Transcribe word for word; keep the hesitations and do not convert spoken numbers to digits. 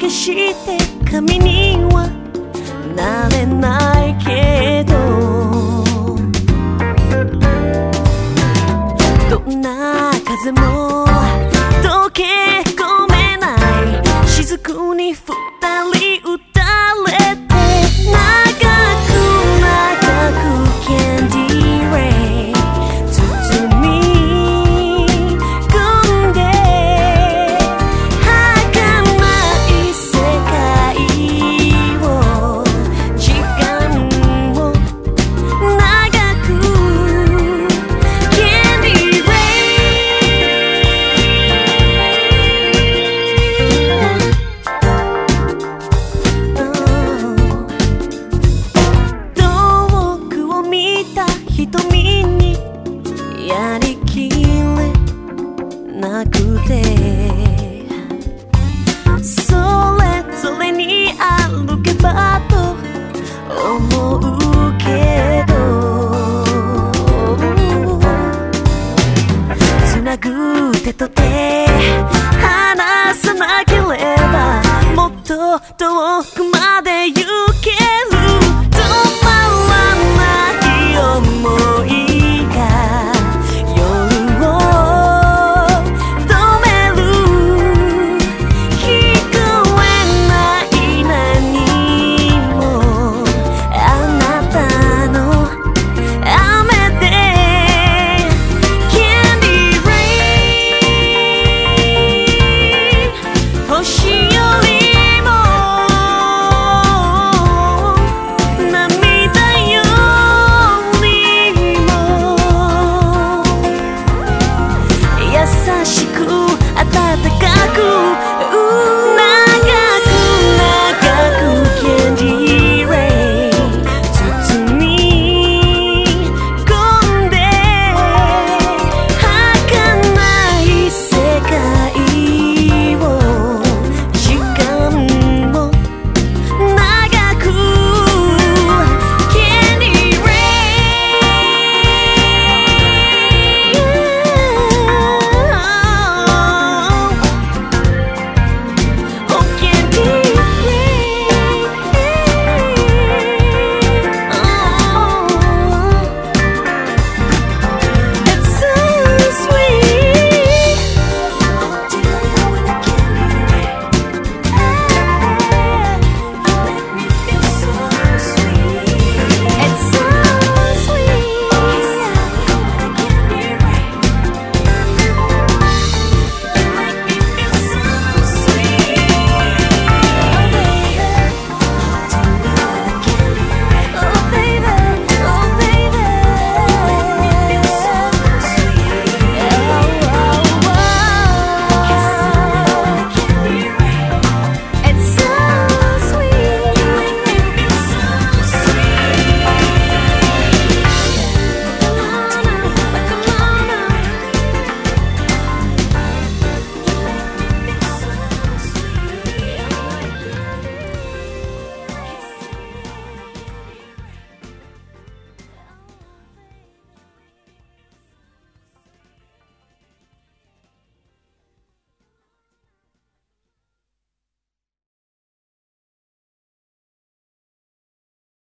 決して神にはなれないけど、どんな風も溶け込めない雫に二人打たれて、長く長くキャンディーレイ包み込んで、儚い世界を時間を長くキャンディーレイ、遠くを見た瞳にやりきれなくて、それぞれに歩けばと思うけど、つなぐ手と手離さなければもっと遠く